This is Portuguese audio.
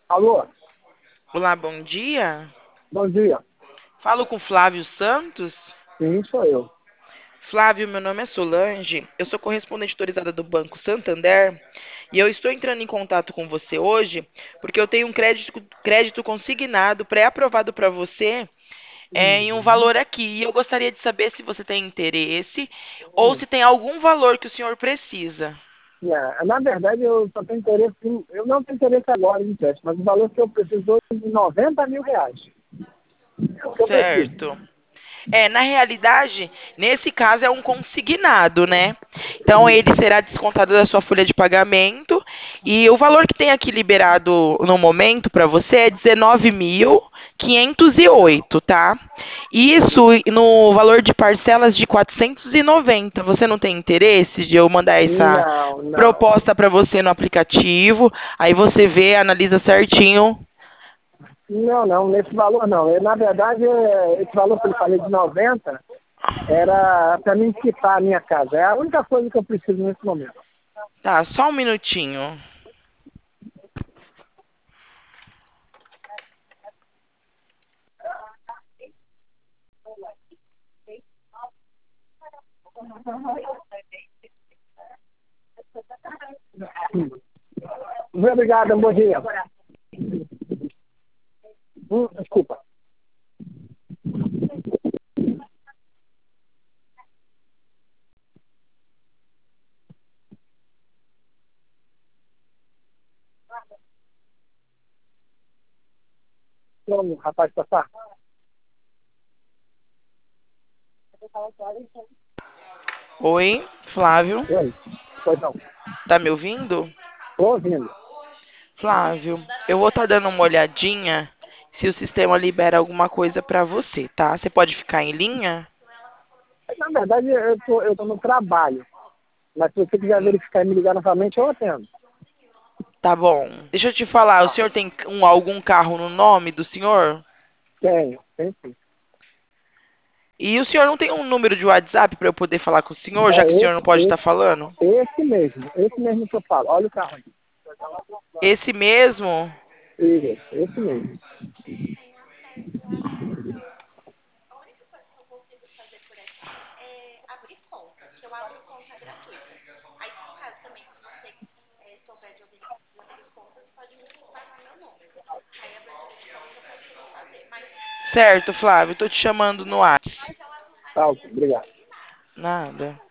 Alô, Olá, bom dia. bom dia. Falo com Flávio Santos. Sim, sou eu. Flávio, meu nome é Solange. Eu sou correspondente autorizada do Banco Santander e eu estou entrando em contato com você hoje porque eu tenho um crédito consignado pré-aprovado para você em um Uhum. valor aqui. E eu gostaria de saber se você tem interesse ou Hum. se tem algum valor que o senhor precisa. Na verdade, eu só tenho interesse, eu não tenho interesse agora em teste, mas o valor que eu preciso hoje é de R$ 90.000. É o que eu preciso. Certo. Na realidade, nesse caso é um consignado, né? Então ele será descontado da sua folha de pagamento e o valor que tem aqui liberado no momento para você é 19.508, tá? Isso no valor de parcelas de 490. Você não tem interesse de eu mandar essa Não, não. proposta para você no aplicativo? Aí você vê, analisa certinho. Não, não, nesse valor não. Na verdade, esse valor que eu falei de 90 era para mim quitar a minha casa. É a única coisa que eu preciso nesse momento. Tá, só um minutinho. Muito obrigado, bom dia. Desculpa. Vamos, rapaz, passar. Oi, Flávio. Oi, pois não. Tá me ouvindo? Estou ouvindo. Flávio, eu vou estar dando uma olhadinha se o sistema libera alguma coisa pra você, tá? Você pode ficar em linha? Na verdade, eu tô no trabalho. Mas se você quiser verificar e me ligar novamente, eu atendo. Tá bom. Deixa eu te falar, o senhor tem algum carro no nome do senhor? Tenho, tem sim. E o senhor não tem um número de WhatsApp pra eu poder falar com o senhor, já que o É senhor não pode estar falando? esse mesmo que eu falo. Olha o carro aí. Esse mesmo? Isso, esse mesmo. Certo, Flávio, tô te chamando no WhatsApp. Tá, ok, obrigado. Nada.